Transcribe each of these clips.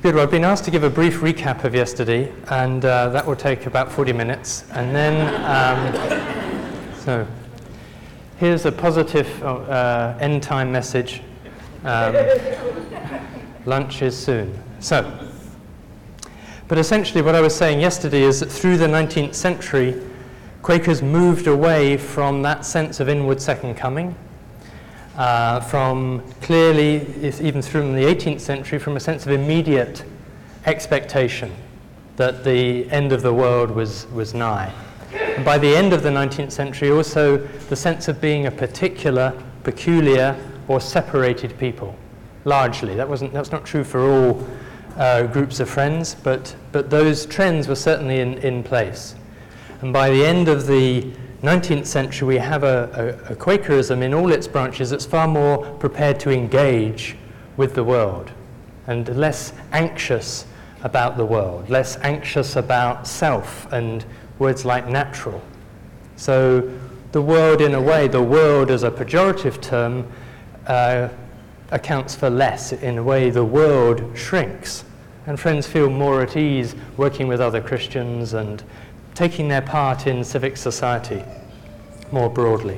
Good. Well, I've been asked to give a brief recap of yesterday, and that will take about 40 minutes. And then, so here's a positive end time message. Lunch is soon. So, but essentially what I was saying yesterday is that through the 19th century, Quakers moved away from that sense of inward second coming, from clearly, even through the 18th century, from a sense of immediate expectation that the end of the world was nigh. And by the end of the 19th century, also the sense of being a particular, peculiar, or separated people, largely. That's not true for all groups of friends, but those trends were certainly in place. And by the end of the 19th century, we have a Quakerism in all its branches that's far more prepared to engage with the world and less anxious about the world, less anxious about self and words like natural. So the world, in a way, the world as a pejorative term accounts for less. In a way, the world shrinks, and friends feel more at ease working with other Christians and taking their part in civic society more broadly.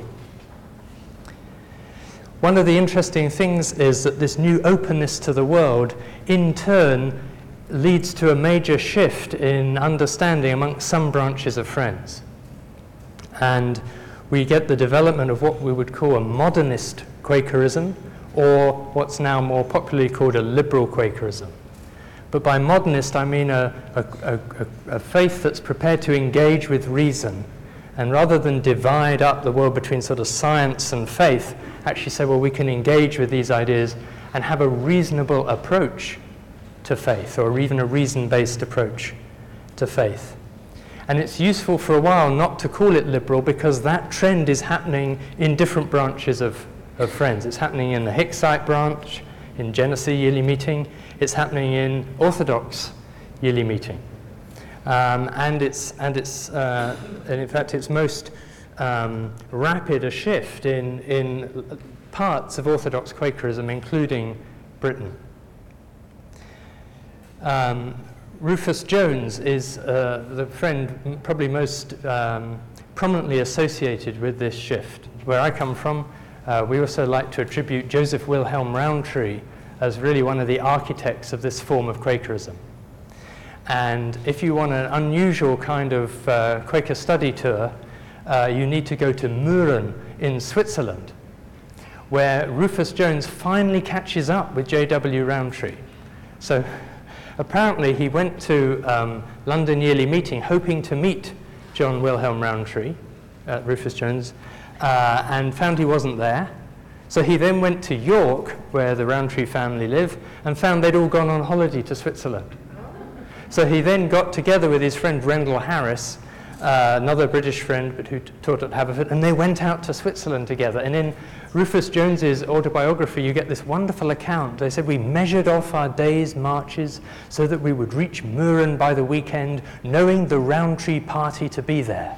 One of the interesting things is that this new openness to the world, in turn, leads to a major shift in understanding amongst some branches of friends. And we get the development of what we would call a modernist Quakerism, or what's now more popularly called a liberal Quakerism. But by modernist, I mean a faith that's prepared to engage with reason, and rather than divide up the world between sort of science and faith, actually say, well, we can engage with these ideas and have a reasonable approach to faith, or even a reason-based approach to faith. And it's useful for a while not to call it liberal, because that trend is happening in different branches of friends. It's happening in the Hicksite branch, in Genesee Yearly Meeting. It's happening in Orthodox Yearly Meeting. And in fact, its most rapid a shift in parts of Orthodox Quakerism, including Britain. Rufus Jones is the friend probably most prominently associated with this shift. Where I come from, we also like to attribute Joseph Wilhelm Rowntree as really one of the architects of this form of Quakerism. And if you want an unusual kind of Quaker study tour, you need to go to Mürren in Switzerland, where Rufus Jones finally catches up with J.W. Rowntree. So apparently he went to London Yearly Meeting hoping to meet John Wilhelm Rowntree, Rufus Jones, and found he wasn't there. So he then went to York, where the Rowntree family live, and found they'd all gone on holiday to Switzerland. So he then got together with his friend Rendell Harris, another British friend but who taught at Haverford, and they went out to Switzerland together. And in Rufus Jones's autobiography, you get this wonderful account. They said, we measured off our day's marches so that we would reach Mürren by the weekend, knowing the Rowntree party to be there.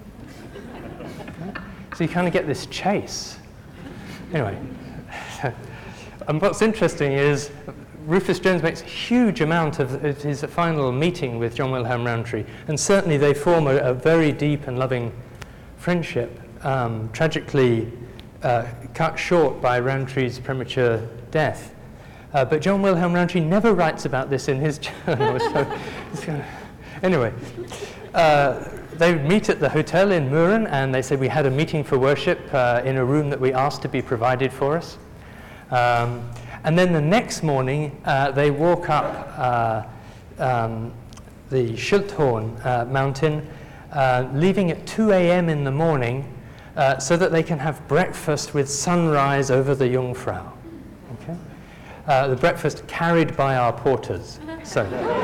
So you kind of get this chase. Anyway, and what's interesting is Rufus Jones makes a huge amount of his final meeting with John Wilhelm Rowntree, and certainly they form a very deep and loving friendship, tragically cut short by Rowntree's premature death. But John Wilhelm Rowntree never writes about this in his journal. So anyway, they meet at the hotel in Mürren, and they say, we had a meeting for worship in a room that we asked to be provided for us. And then the next morning, they walk up the Schildhorn mountain, leaving at 2 a.m. in the morning so that they can have breakfast with sunrise over the Jungfrau. Okay? The breakfast carried by our porters. So.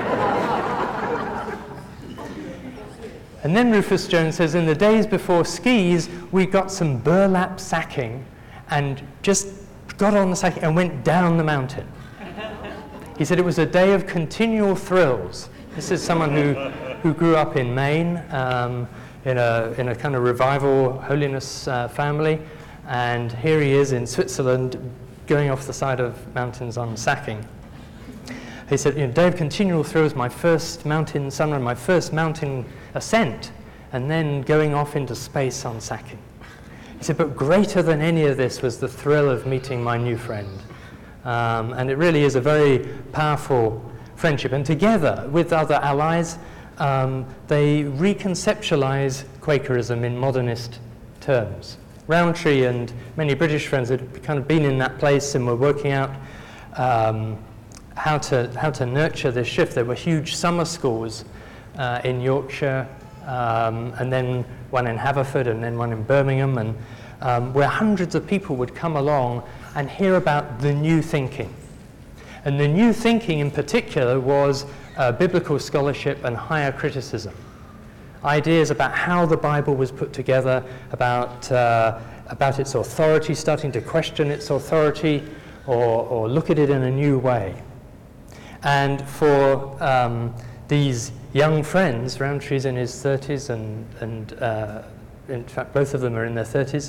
And then Rufus Jones says, in the days before skis, we got some burlap sacking and just got on the sacking and went down the mountain. He said it was a day of continual thrills. This is someone who grew up in Maine in a kind of revival holiness family, and here he is in Switzerland going off the side of mountains on sacking. he said, day of continual thrill was my first mountain sunrun, my first mountain ascent, and then going off into space on Sacking. He said, but greater than any of this was the thrill of meeting my new friend. And it really is a very powerful friendship. And together with other allies, they reconceptualize Quakerism in modernist terms. Rowntree and many British friends had kind of been in that place and were working out how to nurture this shift. There were huge summer schools in Yorkshire, and then one in Haverford, and then one in Birmingham, and where hundreds of people would come along and hear about the new thinking. And the new thinking in particular was biblical scholarship and higher criticism. Ideas about how the Bible was put together, about its authority, starting to question its authority or look at it in a new way. And for these young friends, Rowntree's in his 30s and in fact both of them are in their 30s,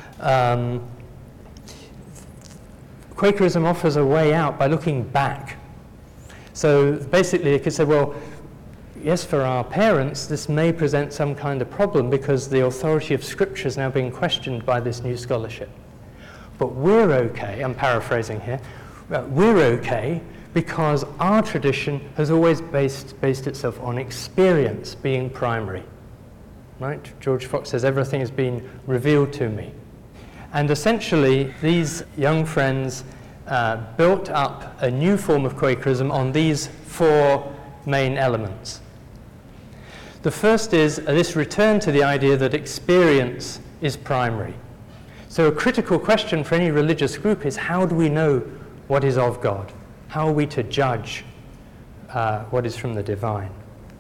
Quakerism offers a way out by looking back. So basically they could say, well, yes, for our parents, this may present some kind of problem because the authority of Scripture is now being questioned by this new scholarship. But we're okay, I'm paraphrasing here, we're okay because our tradition has always based itself on experience being primary. Right? George Fox says, everything has been revealed to me. And essentially, these young friends built up a new form of Quakerism on these four main elements. The first is this return to the idea that experience is primary. So a critical question for any religious group is, how do we know what is of God? How are we to judge what is from the divine?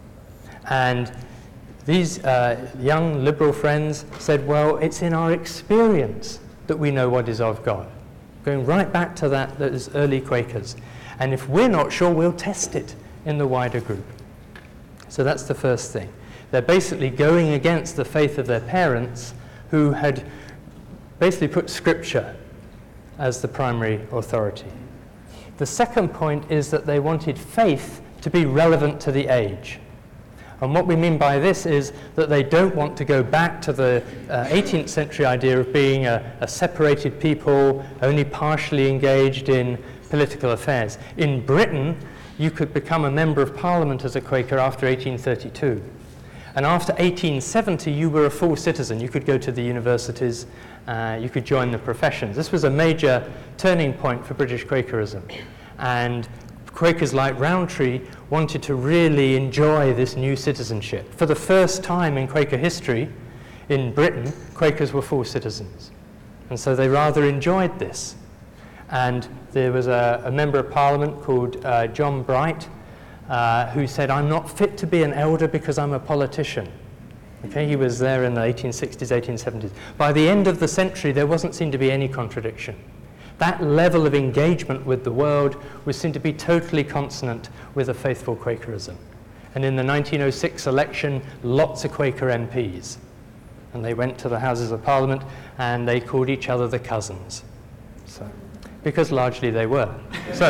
And these young liberal friends said, well, it's in our experience that we know what is of God. Going right back to those early Quakers. And if we're not sure, we'll test it in the wider group. So that's the first thing. They're basically going against the faith of their parents, who had basically put Scripture as the primary authority. The second point is that they wanted faith to be relevant to the age. And what we mean by this is that they don't want to go back to the 18th century idea of being a separated people, only partially engaged in political affairs. In Britain, you could become a member of Parliament as a Quaker after 1832. And after 1870, you were a full citizen. You could go to the universities, you could join the professions. This was a major turning point for British Quakerism. And Quakers like Rowntree wanted to really enjoy this new citizenship. For the first time in Quaker history, in Britain, Quakers were full citizens. And so they rather enjoyed this. And there was a member of Parliament called John Bright, who said, I'm not fit to be an elder because I'm a politician. Okay, he was there in the 1860s, 1870s. By the end of the century, there wasn't seen to be any contradiction. That level of engagement with the world was seen to be totally consonant with a faithful Quakerism. And in the 1906 election, lots of Quaker MPs. And they went to the Houses of Parliament and they called each other the cousins. So, because largely they were. So,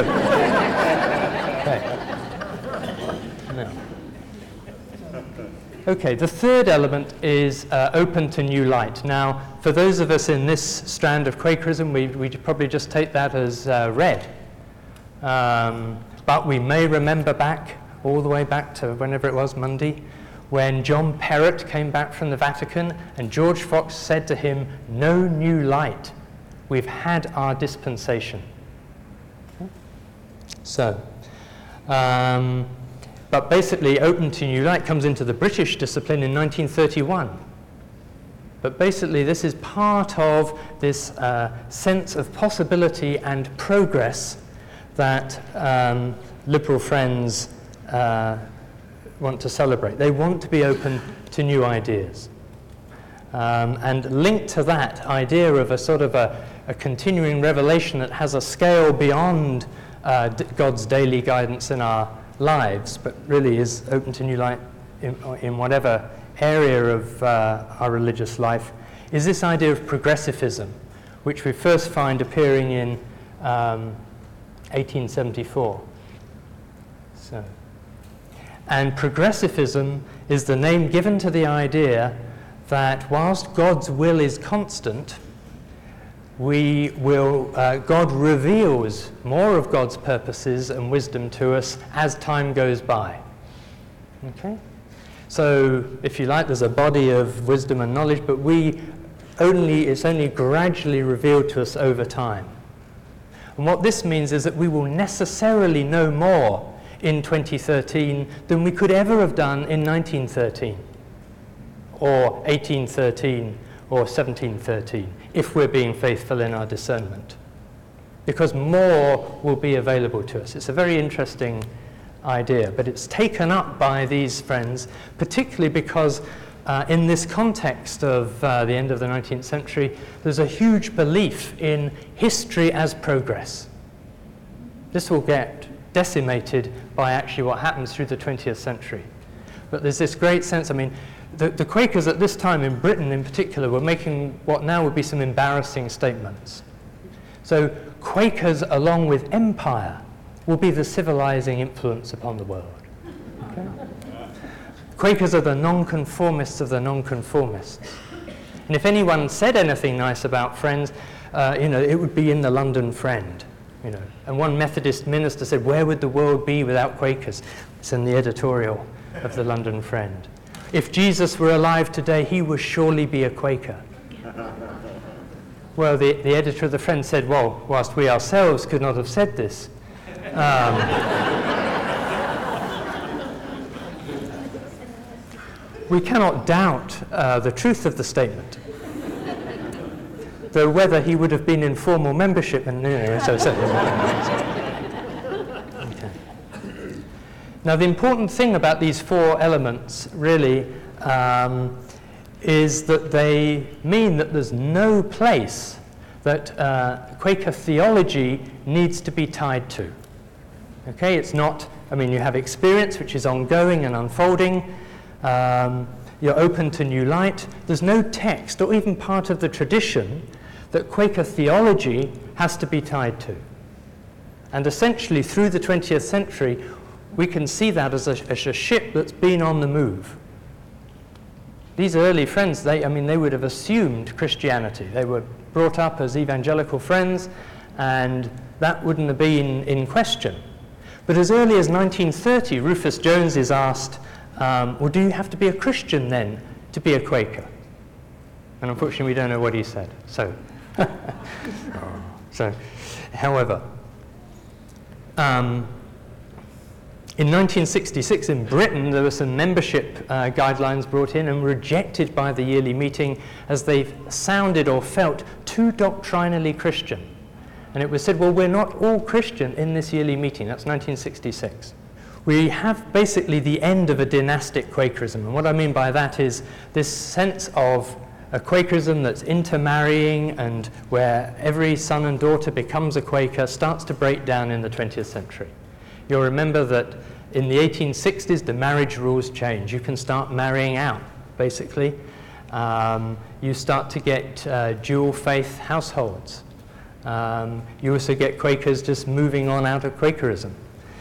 okay. Now. Okay, the third element is open to new light. Now, for those of us in this strand of Quakerism, we probably just take that as read. But we may remember back, all the way back to whenever it was, Monday, when John Perrott came back from the Vatican and George Fox said to him, no new light, we've had our dispensation. So, but basically, open to new light comes into the British discipline in 1931. But basically, this is part of this sense of possibility and progress that liberal friends want to celebrate. They want to be open to new ideas. And linked to that idea of a sort of a continuing revelation that has a scale beyond God's daily guidance in our lives, but really is open to new light in whatever area of our religious life, is this idea of progressivism, which we first find appearing in 1874. So. And progressivism is the name given to the idea that whilst God's will is constant, God reveals more of God's purposes and wisdom to us as time goes by. Okay? So, if you like, there's a body of wisdom and knowledge, but it's only gradually revealed to us over time. And what this means is that we will necessarily know more in 2013 than we could ever have done in 1913, or 1813, or 1713, if we're being faithful in our discernment. Because more will be available to us. It's a very interesting idea, but it's taken up by these friends, particularly because in this context of the end of the 19th century, there's a huge belief in history as progress. This will get decimated by actually what happens through the 20th century. But there's this great sense, the Quakers at this time in Britain in particular were making what now would be some embarrassing statements. So Quakers, along with empire, will be the civilizing influence upon the world. Okay? Quakers are the nonconformists of the nonconformists. And if anyone said anything nice about Friends, it would be in the London Friend. And one Methodist minister said, "Where would the world be without Quakers?" It's in the editorial of the London Friend. If Jesus were alive today, he would surely be a Quaker. Well, the editor of the Friend said, "Well, whilst we ourselves could not have said this, we cannot doubt the truth of the statement." Though whether he would have been in formal membership, and so. Okay. Now, the important thing about these four elements really is that they mean that there's no place that Quaker theology needs to be tied to. Okay, it's not. You have experience which is ongoing and unfolding. You're open to new light. There's no text or even part of the tradition that Quaker theology has to be tied to. And essentially, through the 20th century, we can see that as a ship that's been on the move. These early Friends, they would have assumed Christianity. They were brought up as evangelical Friends, and that wouldn't have been in question. But as early as 1930, Rufus Jones is asked, well, do you have to be a Christian then to be a Quaker? And unfortunately, we don't know what he said. However, in 1966 in Britain, there were some membership guidelines brought in and rejected by the yearly meeting as they sounded or felt too doctrinally Christian. And it was said, well, we're not all Christian in this yearly meeting. That's 1966. We have basically the end of a dynastic Quakerism. And what I mean by that is this sense of a Quakerism that's intermarrying and where every son and daughter becomes a Quaker starts to break down in the 20th century. You'll remember that in the 1860s, the marriage rules change. You can start marrying out, basically. You start to get dual faith households. You also get Quakers just moving on out of Quakerism.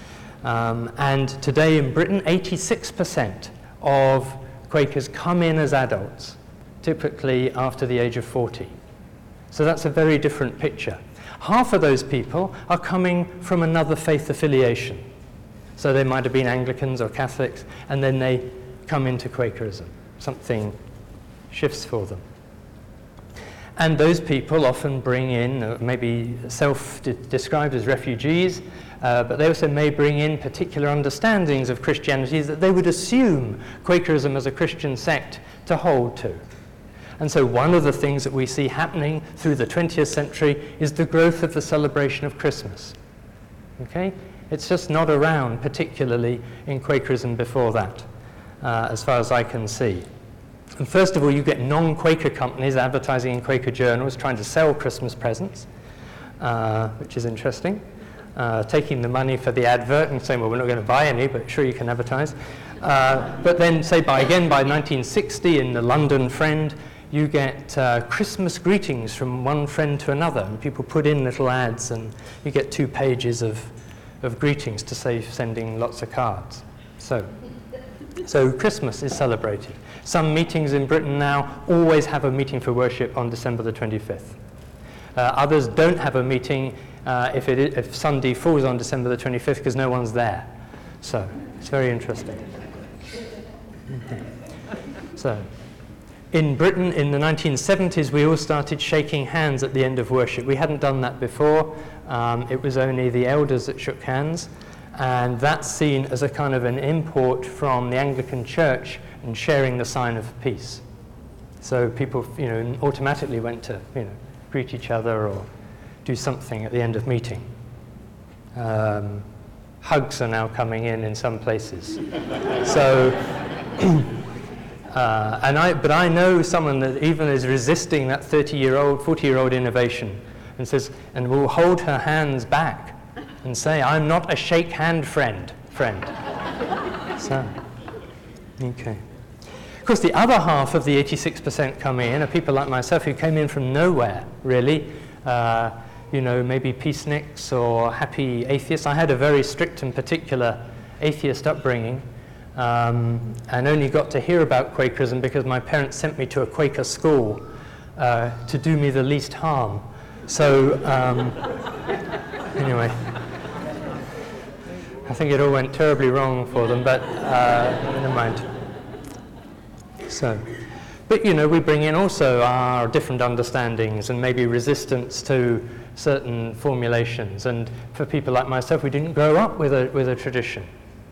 And today in Britain, 86% of Quakers come in as adults, typically after the age of 40. So that's a very different picture. Half of those people are coming from another faith affiliation. So they might have been Anglicans or Catholics, and then they come into Quakerism. Something shifts for them. And those people often bring in, maybe self-described as refugees, but they also may bring in particular understandings of Christianity that they would assume Quakerism as a Christian sect to hold to. And so one of the things that we see happening through the 20th century is the growth of the celebration of Christmas. Okay? It's just not around, particularly in Quakerism before that, as far as I can see. And first of all, you get non-Quaker companies advertising in Quaker journals trying to sell Christmas presents, which is interesting. Taking the money for the advert and saying, well, we're not going to buy any, but sure you can advertise. But then, say, by 1960, in the London Friend, you get Christmas greetings from one friend to another, and people put in little ads, and you get 2 pages of of greetings to save sending lots of cards. So Christmas is celebrated. Some meetings in Britain now always have a meeting for worship on December the 25th. Others don't have a meeting if Sunday falls on December the 25th because no one's there. So it's very interesting. Okay. So in Britain in the 1970s we all started shaking hands at the end of worship. We hadn't done that before. It was only the elders that shook hands, and that's seen as a kind of an import from the Anglican Church and sharing the sign of peace. So people, automatically went to, greet each other or do something at the end of meeting. Hugs are now coming in some places. So, but I know someone that even is resisting that 30-year-old, 40-year-old innovation, and says, and will hold her hands back and say, "I'm not a shake hand friend." So, okay. Of course, the other half of the 86% coming in are people like myself who came in from nowhere, really. Maybe peaceniks or happy atheists. I had a very strict and particular atheist upbringing, and only got to hear about Quakerism because my parents sent me to a Quaker school to do me the least harm. So, anyway, I think it all went terribly wrong for them, but never mind. So, but we bring in also our different understandings and maybe resistance to certain formulations. And for people like myself, we didn't grow up with a tradition.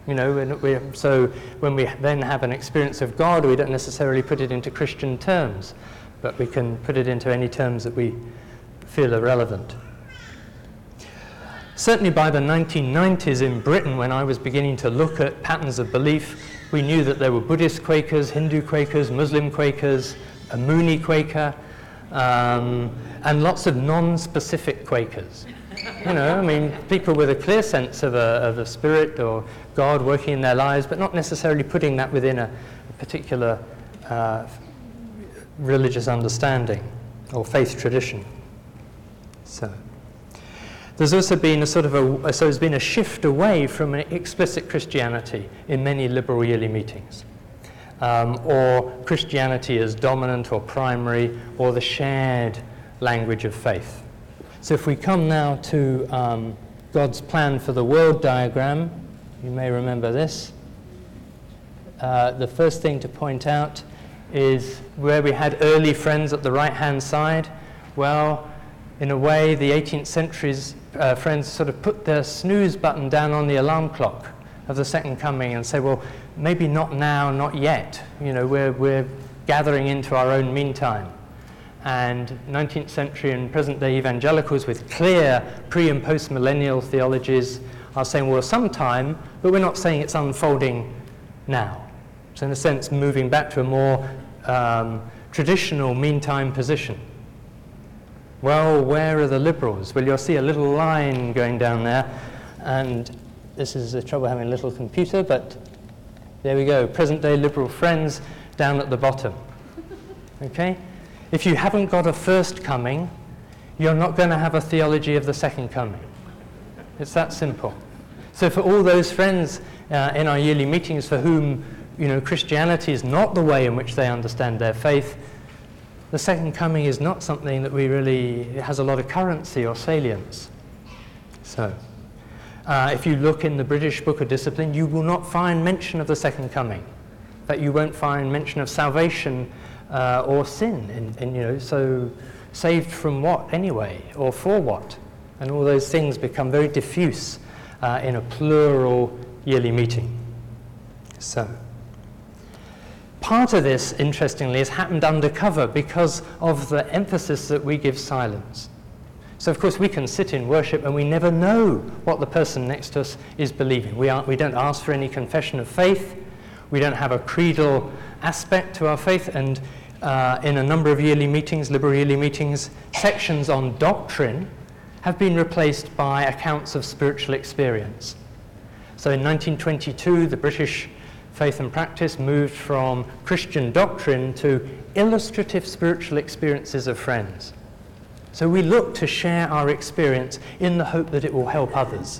So when we then have an experience of God, we don't necessarily put it into Christian terms, but we can put it into any terms that we feel are relevant. Certainly by the 1990s in Britain, when I was beginning to look at patterns of belief, we knew that there were Buddhist Quakers, Hindu Quakers, Muslim Quakers, a Mooney Quaker, and lots of non-specific Quakers. People with a clear sense of a spirit or God working in their lives, but not necessarily putting that within a particular religious understanding or faith tradition. So there's also been there's been a shift away from an explicit Christianity in many liberal yearly meetings, or Christianity as dominant or primary, or the shared language of faith. So if we come now to God's plan for the world diagram, you may remember this. The first thing to point out is where we had early friends at the right-hand side. Well, in a way, the 18th century's friends sort of put their snooze button down on the alarm clock of the second coming and say, well, maybe not now, not yet. We're gathering into our own meantime. And 19th century and present-day evangelicals with clear pre- and post-millennial theologies are saying, well, sometime, but we're not saying it's unfolding now. So in a sense, moving back to a more traditional meantime position. Well, where are the liberals? Well, you'll see a little line going down there, and this is the trouble having a little computer, but there we go, present-day liberal friends down at the bottom. Okay? If you haven't got a first coming, you're not going to have a theology of the second coming. It's that simple. So for all those friends in our yearly meetings for whom Christianity is not the way in which they understand their faith, the second coming is not something that it has a lot of currency or salience. So, if you look in the British Book of Discipline, you will not find mention of the second coming. In fact, you won't find mention of salvation or sin. So saved from what anyway, or for what? And all those things become very diffuse in a plural yearly meeting. So, part of this, interestingly, has happened undercover because of the emphasis that we give silence. So, of course, we can sit in worship and we never know what the person next to us is believing. We don't ask for any confession of faith. We don't have a creedal aspect to our faith. And in a number of yearly meetings, liberal yearly meetings, sections on doctrine have been replaced by accounts of spiritual experience. So in 1922, the British Faith and Practice moved from Christian doctrine to illustrative spiritual experiences of friends. So we look to share our experience in the hope that it will help others.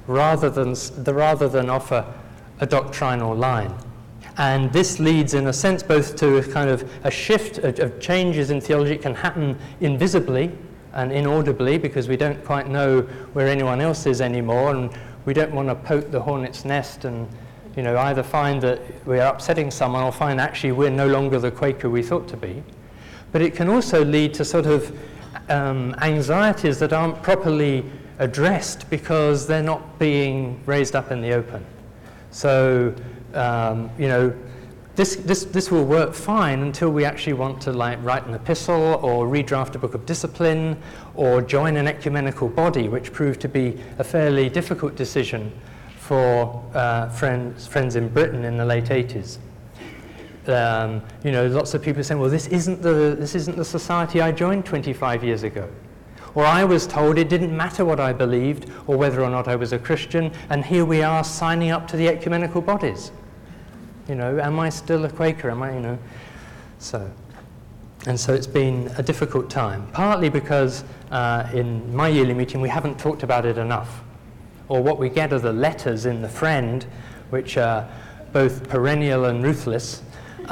rather than offer a doctrinal line. And this leads, in a sense, both to a kind of a shift of changes in theology. It can happen invisibly and inaudibly because we don't quite know where anyone else is anymore, and we don't want to poke the hornet's nest and, you know, either find that we're upsetting someone or find actually we're no longer the Quaker we thought to be. But it can also lead to sort of anxieties that aren't properly addressed because they're not being raised up in the open. So, you know, this will work fine until we actually want to like write an epistle or redraft a book of discipline or join an ecumenical body, which proved to be a fairly difficult decision for friends in Britain in the late 80s. You know, lots of people saying, well, this isn't the society I joined 25 years ago. Or I was told it didn't matter what I believed or whether or not I was a Christian, and here we are signing up to the ecumenical bodies. You know, am I still a Quaker? Am I, you know? So it's been a difficult time, partly because in my yearly meeting we haven't talked about it enough. Or what we get are the letters in the Friend, which are both perennial and ruthless,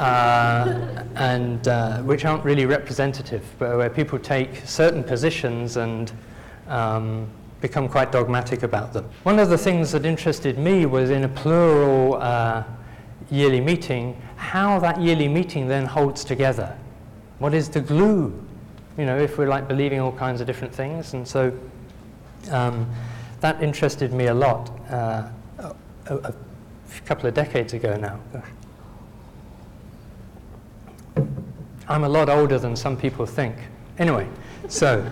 and which aren't really representative, but where people take certain positions and become quite dogmatic about them. One of the things that interested me was in a plural yearly meeting, how that yearly meeting then holds together. What is the glue? You know, if we're like believing all kinds of different things. And so that interested me a lot a couple of decades ago now. Gosh. I'm a lot older than some people think. Anyway, so.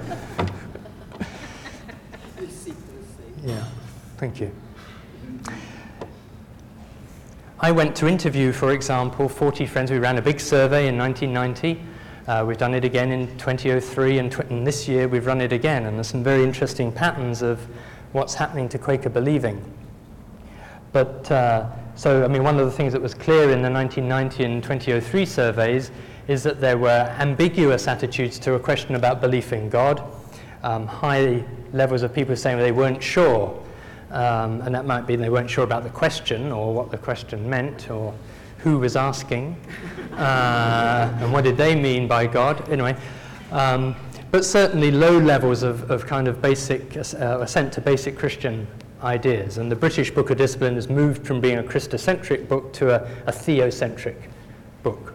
Yeah, thank you. I went to interview, for example, 40 friends. We ran a big survey in 1990. We've done it again in 2003, and this year we've run it again. And there's some very interesting patterns of what's happening to Quaker believing. But, so, I mean, one of the things that was clear in the 1990 and 2003 surveys is that there were ambiguous attitudes to a question about belief in God. High levels of people saying they weren't sure. And that might be they weren't sure about the question or what the question meant or who was asking and what did they mean by God. Anyway, but certainly low levels of kind of basic assent to basic Christian ideas. And the British Book of Discipline has moved from being a Christocentric book to a theocentric book.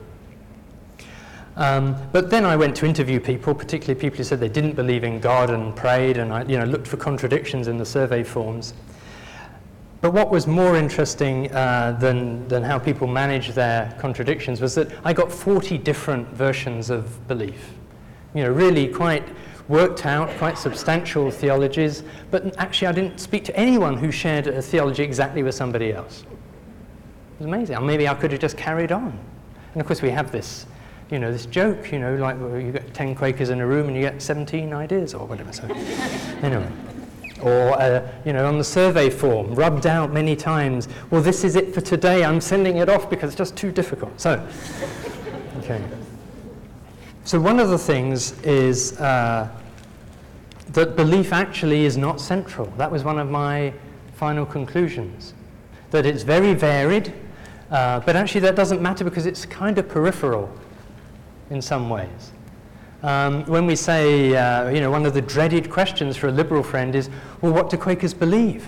But then I went to interview people, particularly people who said they didn't believe in God and prayed, and I, you know, looked for contradictions in the survey forms. But what was more interesting than how people manage their contradictions was that I got 40 different versions of belief. You know, really quite worked out, quite substantial theologies, but actually I didn't speak to anyone who shared a theology exactly with somebody else. It was amazing. Or maybe I could have just carried on. And of course we have this, you know, this joke, you know, like you get 10 Quakers in a room and you get 17 ideas or whatever. So anyway. Or, you know, on the survey form, rubbed out many times, well, this is it for today, I'm sending it off because it's just too difficult. So, okay. So one of the things is that belief actually is not central. That was one of my final conclusions. That it's very varied, but actually that doesn't matter because it's kind of peripheral in some ways. When we say, you know, one of the dreaded questions for a liberal friend is, well, what do Quakers believe?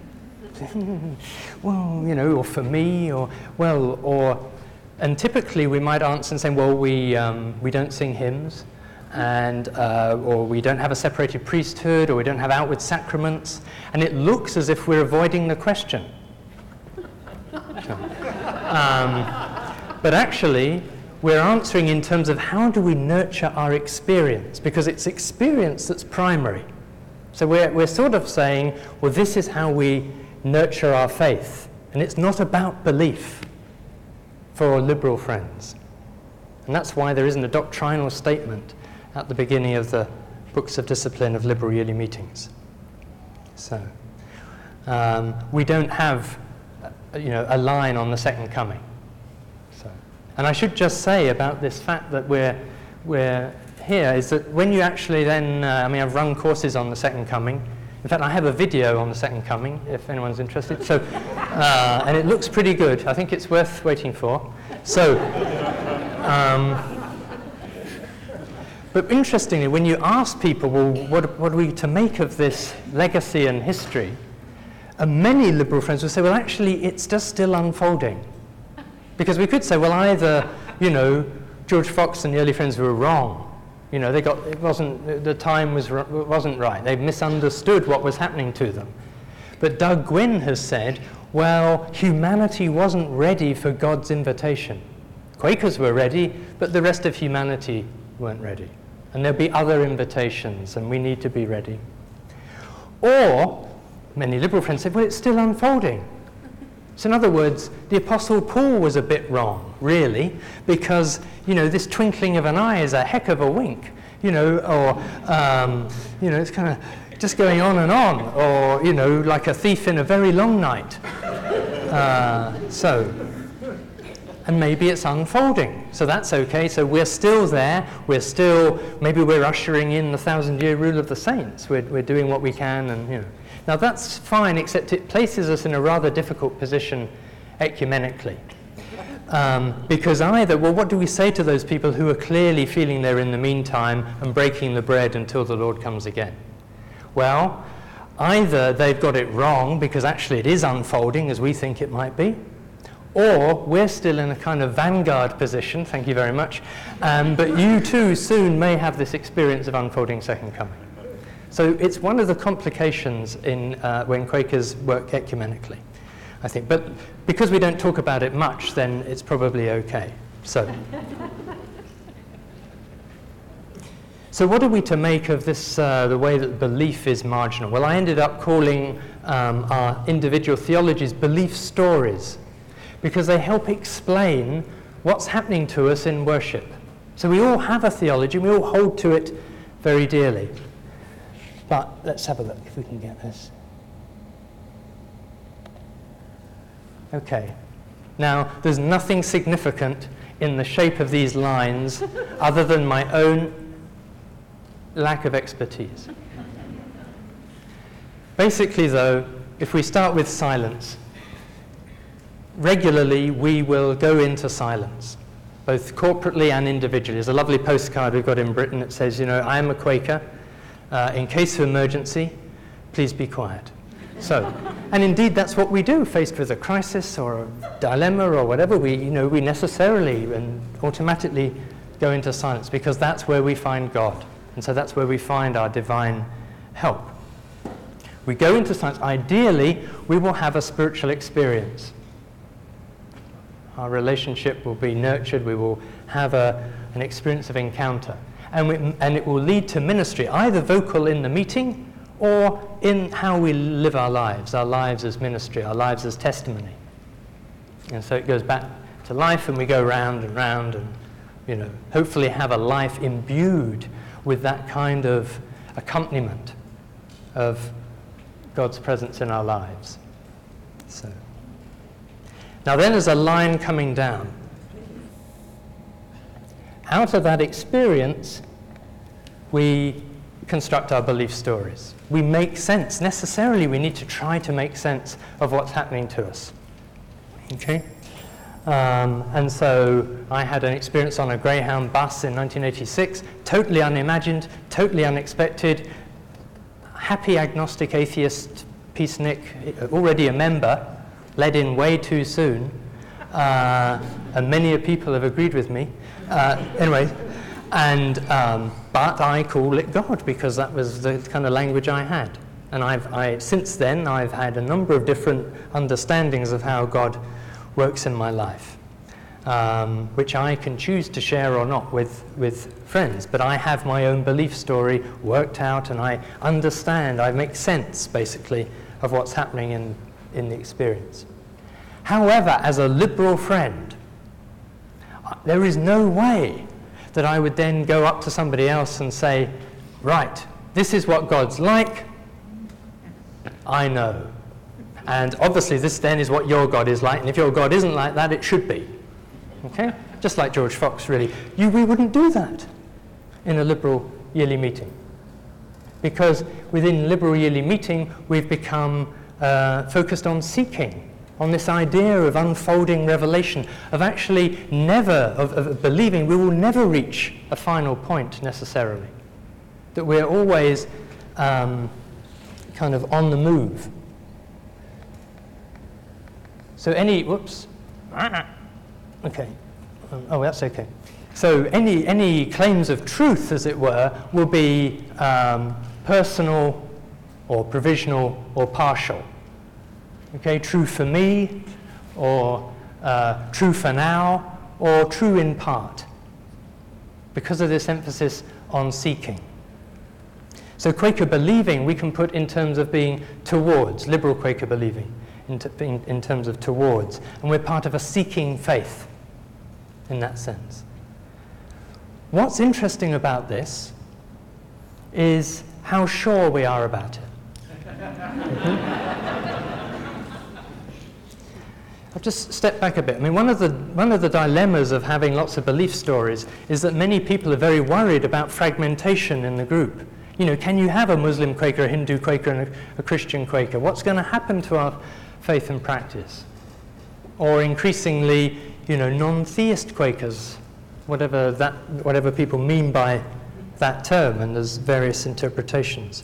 Well, you know, or for me, or, well, or, and typically we might answer and say, well, we don't sing hymns, and, or we don't have a separated priesthood, or we don't have outward sacraments, and it looks as if we're avoiding the question. But actually, we're answering in terms of how do we nurture our experience, because it's experience that's primary. So we're sort of saying, well, this is how we nurture our faith, and it's not about belief for our liberal friends. And that's why there isn't a doctrinal statement at the beginning of the books of discipline of liberal yearly meetings. So we don't have, you know, a line on the second coming. And I should just say about this fact that we're here is that when you actually then, I mean, I've run courses on the second coming. In fact, I have a video on the Second Coming, if anyone's interested. So, and it looks pretty good. I think it's worth waiting for. So, but interestingly, when you ask people, well, what are we to make of this legacy and history? And many liberal friends will say, well, actually, it's just still unfolding. Because we could say, well, either, George Fox and the early friends were wrong. The time wasn't right. They misunderstood what was happening to them. But Doug Gwynn has said, well, humanity wasn't ready for God's invitation. Quakers were ready, but the rest of humanity weren't ready. And there'll be other invitations, and we need to be ready. Or, many liberal friends said, well, it's still unfolding. So in other words, the Apostle Paul was a bit wrong, really, because, this twinkling of an eye is a heck of a wink, or, it's kind of just going on and on, or, like a thief in a very long night. And maybe it's unfolding, so that's okay. So we're still there, maybe we're ushering in the 1,000-year rule of the saints. We're doing what we can, and, Now that's fine, except it places us in a rather difficult position ecumenically. Because what do we say to those people who are clearly feeling they're in the meantime and breaking the bread until the Lord comes again? Well, either they've got it wrong because actually it is unfolding as we think it might be, or we're still in a kind of vanguard position, thank you very much, but you too soon may have this experience of unfolding second coming. So it's one of the complications in when Quakers work ecumenically, I think. But because we don't talk about it much, then it's probably okay. So what are we to make of this, the way that belief is marginal? Well, I ended up calling our individual theologies belief stories, because they help explain what's happening to us in worship. So we all have a theology, we all hold to it very dearly. But let's have a look if we can get this. Okay. Now, there's nothing significant in the shape of these lines other than my own lack of expertise. Basically, though, if we start with silence, regularly we will go into silence, both corporately and individually. There's a lovely postcard we've got in Britain that says, I am a Quaker. In case of emergency, please be quiet. So, and indeed that's what we do, faced with a crisis or a dilemma or whatever, we necessarily and automatically go into silence, because that's where we find God. And so that's where we find our divine help. We go into silence. Ideally, we will have a spiritual experience. Our relationship will be nurtured. We will have an experience of encounter. And it will lead to ministry, either vocal in the meeting or in how we live our lives as ministry, our lives as testimony. And so it goes back to life, and we go round and round and, hopefully have a life imbued with that kind of accompaniment of God's presence in our lives. So, now then there's a line coming down. Out of that experience, we construct our belief stories. We make sense. Necessarily, we need to try to make sense of what's happening to us. Okay? And so I had an experience on a Greyhound bus in 1986, totally unimagined, totally unexpected. Happy agnostic atheist peacenik, already a member, led in way too soon. And many people have agreed with me. Anyway, but I call it God, because that was the kind of language I had. And since then, I've had a number of different understandings of how God works in my life, which I can choose to share or not with friends. But I have my own belief story worked out, and I understand, I make sense, basically, of what's happening in the experience. However, as a liberal friend, there is no way that I would then go up to somebody else and say, right, this is what God's like, I know. And obviously this then is what your God is like, and if your God isn't like that, it should be. Okay? Just like George Fox, really. We wouldn't do that in a liberal yearly meeting. because within Liberal Yearly Meeting we've become focused on seeking, on this idea of unfolding revelation, of actually never, of believing we will never reach a final point necessarily, that we're always kind of on the move. So any, whoops, okay, oh, that's okay. So any claims of truth, as it were, will be personal or provisional or partial. Okay, true for me, or true for now, or true in part, because of this emphasis on seeking. So Quaker believing we can put in terms of being towards, liberal Quaker believing, in terms of towards, and we're part of a seeking faith in that sense. What's interesting about this is how sure we are about it. I'll just step back a bit. I mean, one of the dilemmas of having lots of belief stories is that many people are very worried about fragmentation in the group. You know, can you have a Muslim Quaker, a Hindu Quaker, and a Christian Quaker? What's going to happen to our faith and practice? Or increasingly, you know, non-theist Quakers, whatever people mean by that term, and there's various interpretations.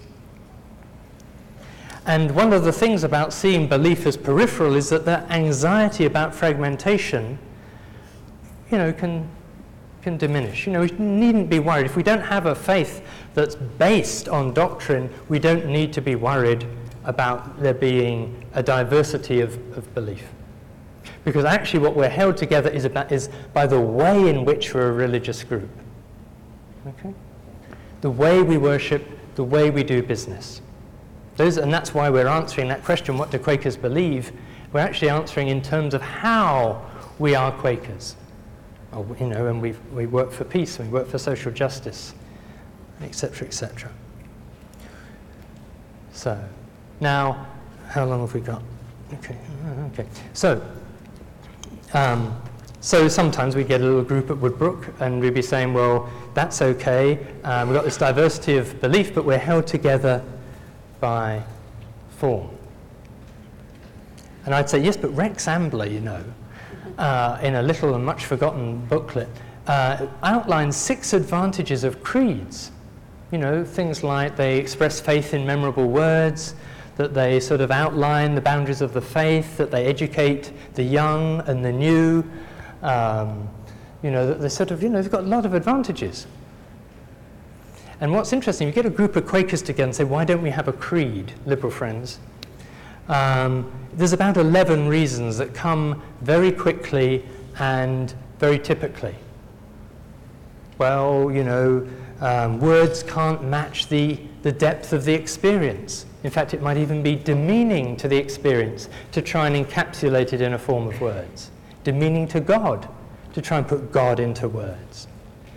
And one of the things about seeing belief as peripheral is that that anxiety about fragmentation, you know, can diminish. You know, we needn't be worried. If we don't have a faith that's based on doctrine, we don't need to be worried about there being a diversity of belief. Because actually what we're held together is by the way in which we're a religious group. Okay? The way we worship, the way we do business. And that's why we're answering that question, what do Quakers believe? We're actually answering in terms of how we are Quakers. You know, and we work for peace, we work for social justice, etc., etc. So, now, how long have we got? Okay. So sometimes we get a little group at Woodbrook, and we'd be saying, well, that's okay. We've got this diversity of belief, but we're held together by form. And I'd say, yes, but Rex Ambler, you know, in a little and much forgotten booklet, outlines 6 advantages of creeds. You know, things like they express faith in memorable words, that they sort of outline the boundaries of the faith, that they educate the young and the new. You know, that they sort of, you know, they've got a lot of advantages. And what's interesting, you get a group of Quakers together and say, why don't we have a creed, liberal friends? There's about 11 reasons that come very quickly and very typically. Well, you know, words can't match the depth of the experience. In fact, it might even be demeaning to the experience to try and encapsulate it in a form of words. Demeaning to God, to try and put God into words.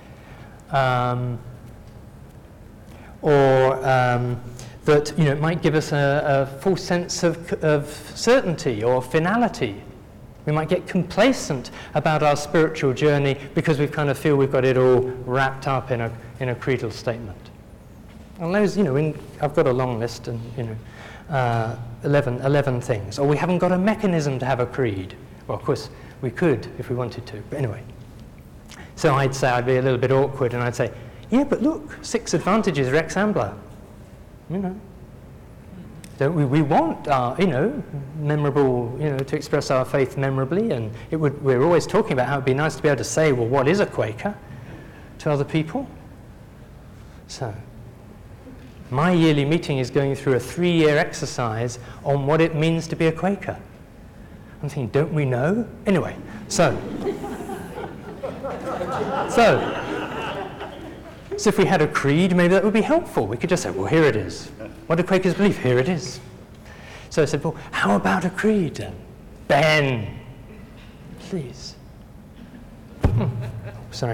That, you know, it might give us a full sense of certainty or finality. We might get complacent about our spiritual journey because we kind of feel we've got it all wrapped up in a creedal statement. And those, you know, I've got a long list, and you know, 11 things. Or we haven't got a mechanism to have a creed. Well, of course, we could if we wanted to. But anyway, so I'd say I'd be a little bit awkward, and I'd say, yeah, but look, 6 advantages, Rex Ambler. You know, don't we want our, you know, memorable, you know, to express our faith memorably, and we're always talking about how it'd be nice to be able to say, well, what is a Quaker to other people? So, my yearly meeting is going through a 3-year exercise on what it means to be a Quaker. I'm thinking, don't we know? Anyway, so if we had a creed, maybe that would be helpful. We could just say, well, here it is. What do Quakers believe? Here it is. So I said, well, how about a creed then? Ben, please. Sorry.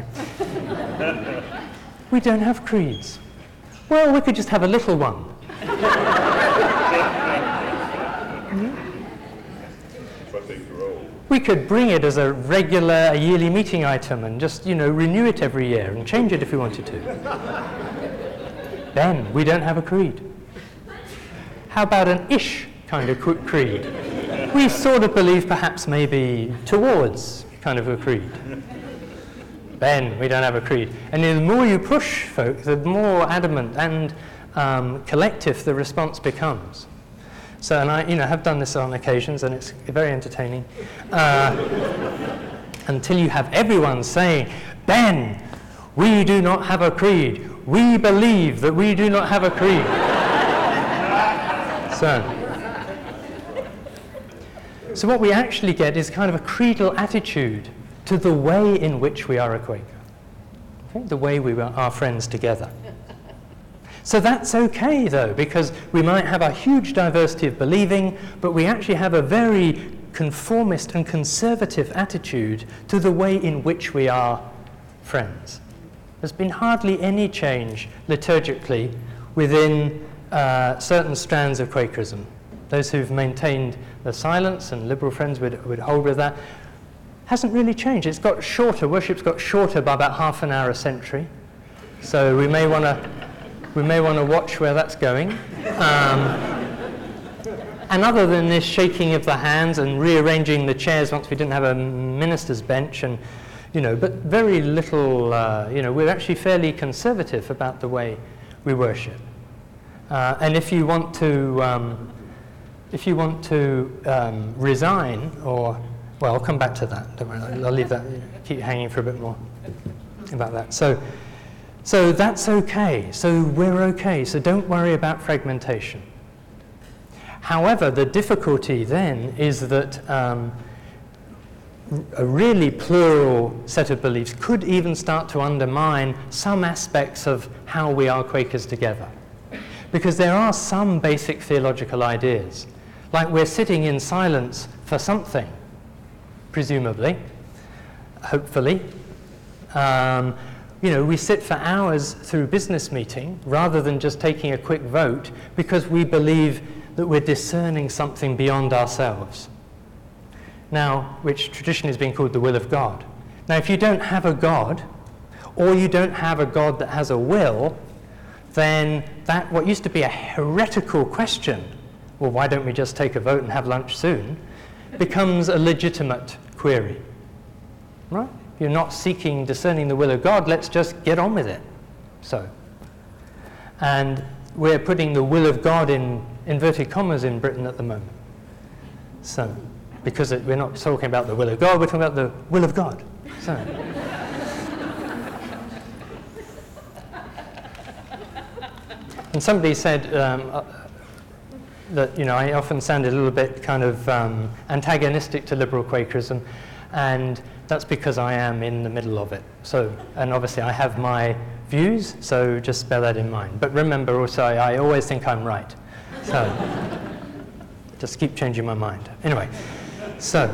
We don't have creeds. Well, we could just have a little one. We could bring it as a regular yearly meeting item and just, you know, renew it every year and change it if we wanted to. Ben, we don't have a creed. How about an ish kind of creed? We sort of believe perhaps maybe towards kind of a creed. Ben, we don't have a creed. And the more you push folk, the more adamant and collective the response becomes. So, and I have done this on occasions, and it's very entertaining. Until you have everyone saying, Ben, we do not have a creed. We believe that we do not have a creed. So what we actually get is kind of a creedal attitude to the way in which we are a Quaker. Okay? The way we are friends together. So that's okay, though, because we might have a huge diversity of believing, but we actually have a very conformist and conservative attitude to the way in which we are friends. There's been hardly any change liturgically within certain strands of Quakerism. Those who've maintained the silence, and liberal friends would hold with that, hasn't really changed. It's got shorter. Worship's got shorter by about half an hour a century. So we may want to watch where that's going. And other than this shaking of the hands and rearranging the chairs once we didn't have a minister's bench, and but very little. We're actually fairly conservative about the way we worship. And if you want to resign, or I'll come back to that. Don't worry, I'll leave that. Keep hanging for a bit more about that. So that's okay. So we're okay. So don't worry about fragmentation. However, the difficulty then is that a really plural set of beliefs could even start to undermine some aspects of how we are Quakers together. Because there are some basic theological ideas, like we're sitting in silence for something, presumably, hopefully. We sit for hours through business meeting rather than just taking a quick vote because we believe that we're discerning something beyond ourselves. Now, which traditionally has been called the will of God. Now, if you don't have a God, or you don't have a God that has a will, then that, what used to be a heretical question, well, why don't we just take a vote and have lunch soon, becomes a legitimate query. Right? You're not discerning the will of God, let's just get on with it. And we're putting the will of God in inverted commas in Britain at the moment. Because we're not talking about the will of God, we're talking about the will of God. And somebody said that I often sounded a little bit kind of antagonistic to liberal Quakerism, and that's because I am in the middle of it. And obviously I have my views, so just bear that in mind. But remember also, I always think I'm right. Just keep changing my mind. Anyway, so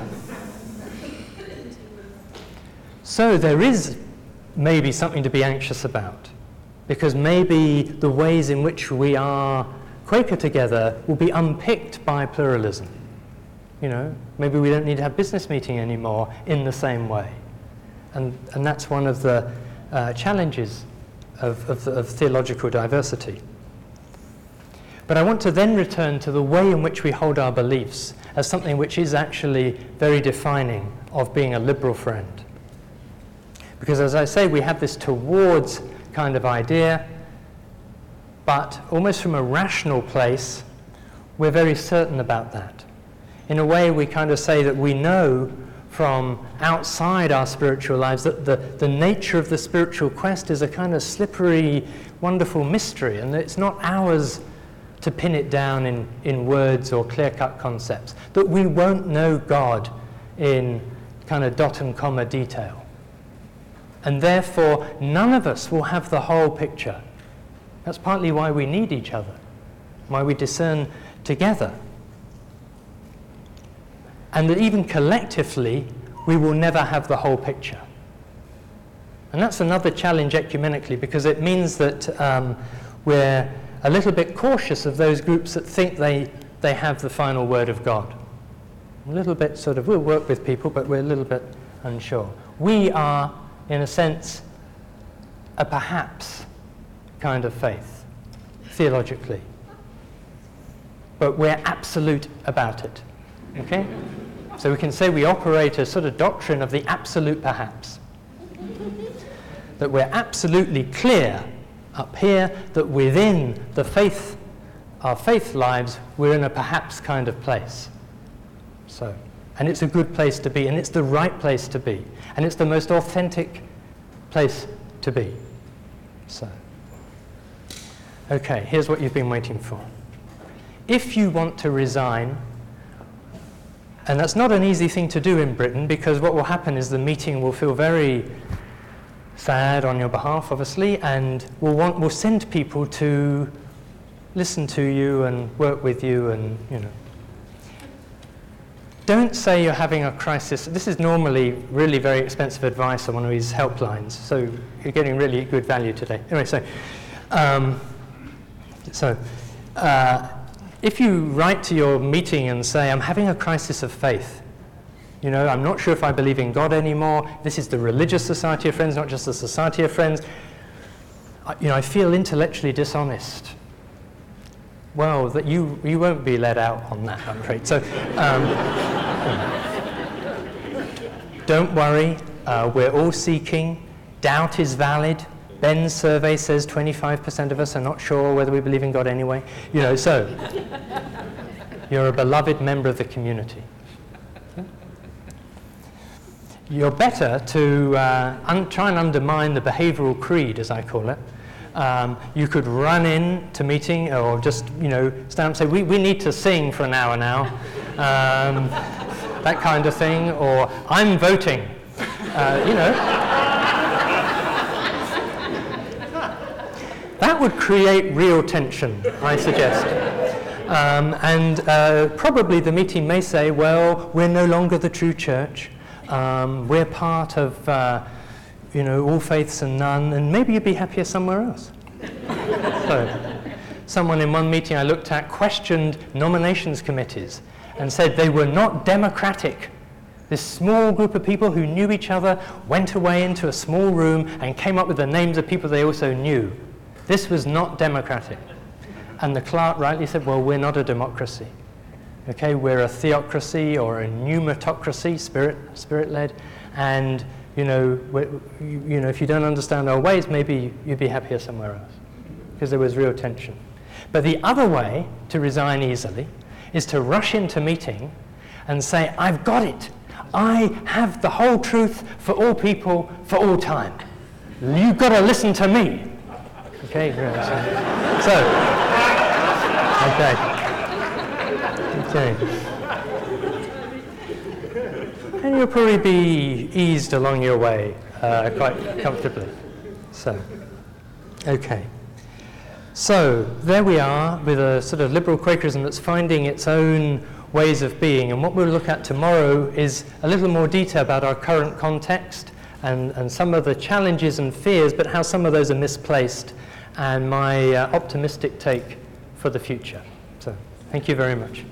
there is maybe something to be anxious about, because maybe the ways in which we are Quaker together will be unpicked by pluralism. Maybe we don't need to have business meeting anymore in the same way. And that's one of the challenges of theological diversity. But I want to then return to the way in which we hold our beliefs as something which is actually very defining of being a liberal friend. Because as I say, we have this towards kind of idea, but almost from a rational place, we're very certain about that. In a way, we kind of say that we know from outside our spiritual lives that the nature of the spiritual quest is a kind of slippery, wonderful mystery, and that it's not ours to pin it down in words or clear-cut concepts, that we won't know God in kind of dot and comma detail. And therefore, none of us will have the whole picture. That's partly why we need each other, why we discern together. And that even collectively, we will never have the whole picture. And that's another challenge ecumenically, because it means that we're a little bit cautious of those groups that think they have the final word of God. A little bit we'll work with people, but we're a little bit unsure. We are, in a sense, a perhaps kind of faith. theologically. But we're absolute about it. Okay? So we can say we operate a sort of doctrine of the absolute perhaps. That we're absolutely clear up here that within the faith, our faith lives, we're in a perhaps kind of place. So, and it's a good place to be, and it's the right place to be, and it's the most authentic place to be. So, okay, here's what you've been waiting for. If you want to resign, and that's not an easy thing to do in Britain, because what will happen is the meeting will feel very sad on your behalf, obviously, and will send people to listen to you and work with you, and Don't say you're having a crisis. This is normally really very expensive advice on one of these helplines, so you're getting really good value today. Anyway, if you write to your meeting and say, I'm having a crisis of faith, I'm not sure if I believe in God anymore, this is the religious society of friends, not just the society of friends, I feel intellectually dishonest. Well, that you won't be let out on that, I'm afraid. So, don't worry, we're all seeking. Doubt is valid. Ben's survey says 25% of us are not sure whether we believe in God anyway. So you're a beloved member of the community. You're better to try and undermine the behavioral creed, as I call it. You could run in to meeting, or just stand up and say, we need to sing for an hour now, that kind of thing, or I'm voting, That would create real tension, I suggest. Probably the meeting may say, well, we're no longer the true church. We're part of, all faiths and none, and maybe you'd be happier somewhere else. So, someone in one meeting I looked at questioned nominations committees and said they were not democratic. This small group of people who knew each other went away into a small room and came up with the names of people they also knew. This was not democratic. And the clerk rightly said, well, we're not a democracy. Okay, we're a theocracy or a pneumatocracy, spirit-led, and if you don't understand our ways, maybe you'd be happier somewhere else, because there was real tension. But the other way to resign easily is to rush into meeting and say, I've got it. I have the whole truth for all people for all time. You've got to listen to me. Okay, Okay. And you'll probably be eased along your way quite comfortably. Okay. So there we are with a sort of liberal Quakerism that's finding its own ways of being. And what we'll look at tomorrow is a little more detail about our current context and some of the challenges and fears, but how some of those are misplaced, and my optimistic take for the future. So thank you very much.